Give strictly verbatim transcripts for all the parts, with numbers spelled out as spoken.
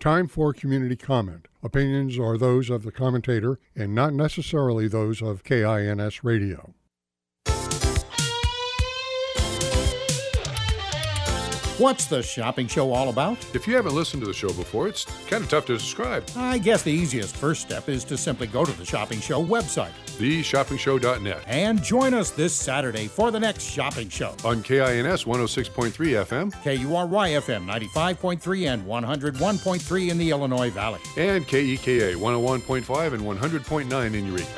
Time for community comment. Opinions are those of the commentator and not necessarily those of K I N S Radio. What's the shopping show all about? If you haven't listened to the show before, it's kind of tough to describe. I guess the easiest first step is to simply go to the Shopping Show website. the shopping show dot net. And join us this Saturday for the next shopping show. On K I N S one oh six point three F M. K U R Y F M ninety-five point three and one oh one point three in the Illinois Valley. And K E K A one oh one point five and one hundred point nine in Eureka.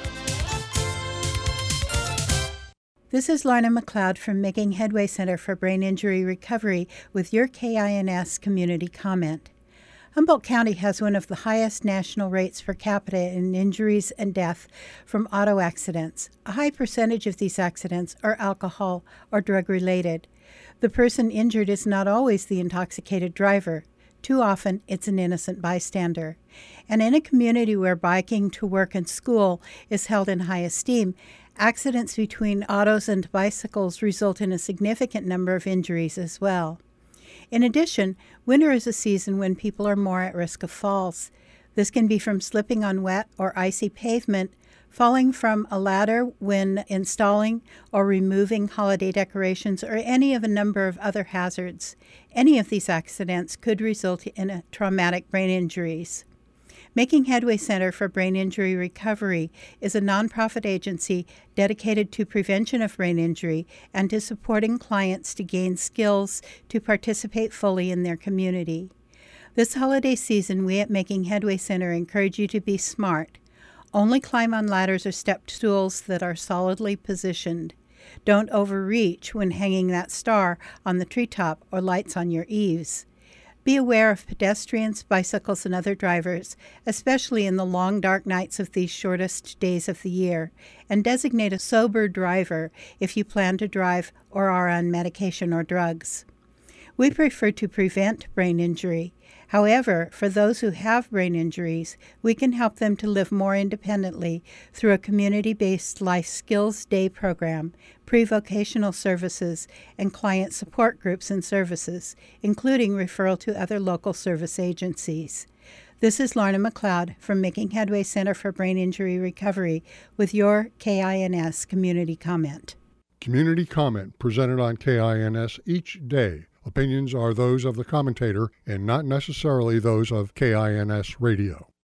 This is Lorna McLeod from Making Headway Center for Brain Injury Recovery with your K I N S community comment. Humboldt County has one of the highest national rates per capita in injuries and death from auto accidents. A high percentage of these accidents are alcohol or drug-related. The person injured is not always the intoxicated driver. Too often, it's an innocent bystander. And in a community where biking to work and school is held in high esteem, accidents between autos and bicycles result in a significant number of injuries as well. In addition, winter is a season when people are more at risk of falls. This can be from slipping on wet or icy pavement, falling from a ladder when installing or removing holiday decorations, or any of a number of other hazards. Any of these accidents could result in a traumatic brain injuries. Making Headway Center for Brain Injury Recovery is a nonprofit agency dedicated to prevention of brain injury and to supporting clients to gain skills to participate fully in their community. This holiday season, we at Making Headway Center encourage you to be smart. Only climb on ladders or step stools that are solidly positioned. Don't overreach when hanging that star on the treetop or lights on your eaves. Be aware of pedestrians, bicycles, and other drivers, especially in the long, dark nights of these shortest days of the year, and designate a sober driver if you plan to drive or are on medication or drugs. We prefer to prevent brain injury. However, for those who have brain injuries, we can help them to live more independently through a community-based Life Skills Day program, pre-vocational services, and client support groups and services, including referral to other local service agencies. This is Lorna McLeod from Making Headway Center for Brain Injury Recovery with your K I N S community comment. Community comment presented on K I N S each day. Opinions are those of the commentator and not necessarily those of K I N S Radio.